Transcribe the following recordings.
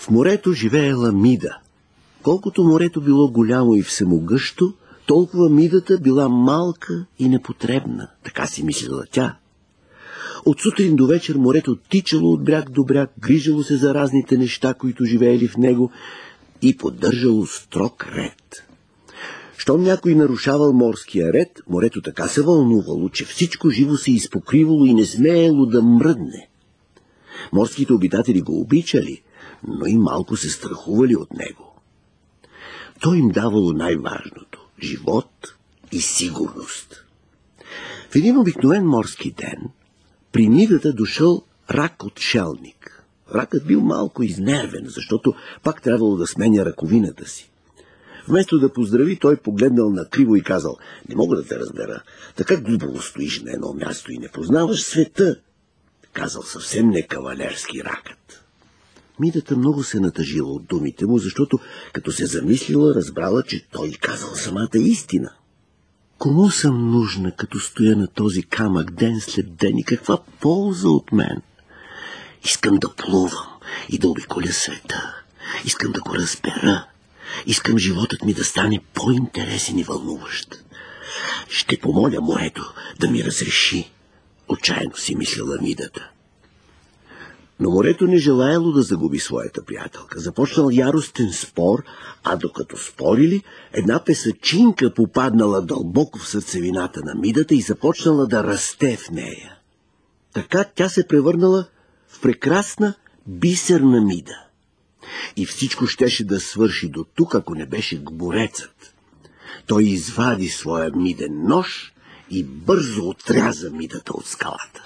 В морето живеела Мида. Колкото морето било голямо и всемогъщо, толкова Мидата била малка и непотребна. Така си мислила тя. От сутрин до вечер морето тичало от бряг до бряг, грижало се за разните неща, които живеели в него, и поддържало строг ред. Щом някой нарушавал морския ред, морето така се вълнувало, че всичко живо се изпокривало и не смеело да мръдне. Морските обитатели го обичали, но и малко се страхували от него. Той им давало най-важното – живот и сигурност. В един обикновен морски ден при Мидата дошъл рак отшелник. Ракът бил малко изнервен, защото пак трябвало да сменя ръковината си. Вместо да поздрави, той погледнал накриво и казал: не мога да те разбера, така глупаво стоиш на едно място и не познаваш света. Казал съвсем не кавалерски ракът. Мидата много се натъжила от думите му, защото като се замислила, разбрала, че той казал самата истина. Кому съм нужна, като стоя на този камък ден след ден и каква полза от мен? Искам да плувам и да обиколя света. Искам да го разбера. Искам животът ми да стане по-интересен и вълнуващ. Ще помоля морето да ми разреши, отчаяно си мислила Мидата. Но морето не желаело да загуби своята приятелка. Започнал яростен спор, а докато спорили, една песачинка попаднала дълбоко в сърцевината на Мидата и започнала да расте в нея. Така тя се превърнала в прекрасна бисерна Мида. И всичко щеше да свърши до тук, ако не беше гмурецът. Той извади своя миден нож и бързо отряза Мидата от скалата.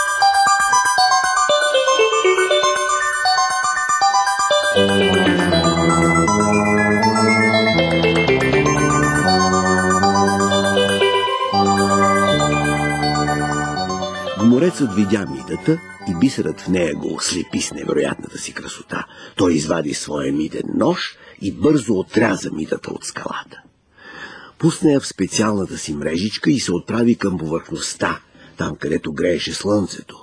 Гмурецът видя Мидата и бисерът в нея го ослепи с невероятната си красота. Той извади своя миден нож и бързо отряза Мидата от скалата. Пусна я в специалната си мрежичка и се отправи към повърхността, там където грееше слънцето.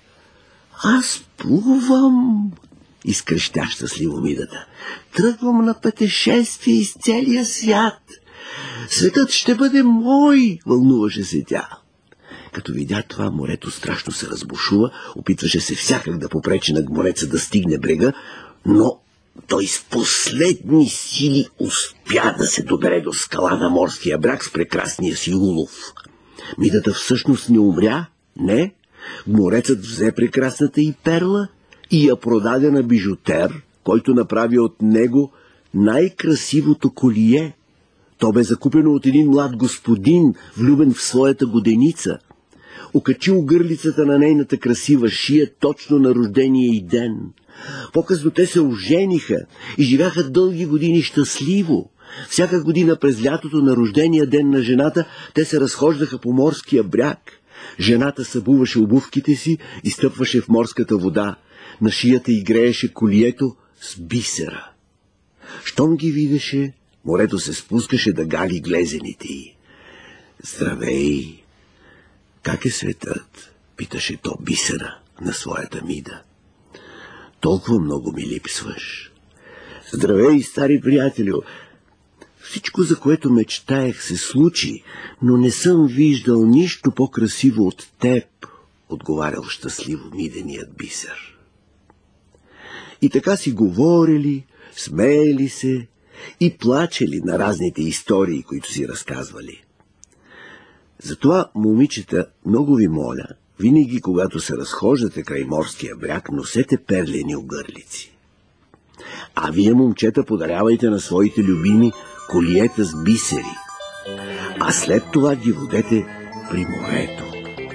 Аз плувам, изкрещя щастливо Мидата. Тръгвам на пътешествие из целия свят. Светът ще бъде мой, вълнуваше се тя. Като видя това, морето страшно се разбушува, опитваше се всякак да попречи на гмуреца да стигне брега, но той с последни сили успя да се добере до скала на морския бряг с прекрасния си улов. Мидата всъщност не умря, не. Гмурецът взе прекрасната и перла и я продаде на бижутер, който направи от него най-красивото колие. То бе закупено от един млад господин, влюбен в своята годеница. Окачил гърлицата на нейната красива шия точно на рождения й ден. По-късно те се ожениха и живяха дълги години щастливо. Всяка година през лятото на рождения ден на жената те се разхождаха по морския бряг. Жената събуваше обувките си и стъпваше в морската вода. На шията й грееше колието с бисера. Щом ги видеше, морето се спускаше да гали глезените й. Здравей! Как е светът? Питаше то бисера на своята Мида. Толкова много ми липсваш. Здравей, стари приятелю! Всичко, за което мечтаех, се случи, но не съм виждал нищо по-красиво от теб, отговарял щастливо миденият бисер. И така си говорили, смеели се и плачели на разните истории, които си разказвали. Затова, момичета, много ви моля, винаги, когато се разхождате край морския бряг, носете перлени огърлици. А вие, момчета, подарявайте на своите любими колиета с бисери, а след това ги водете при морето.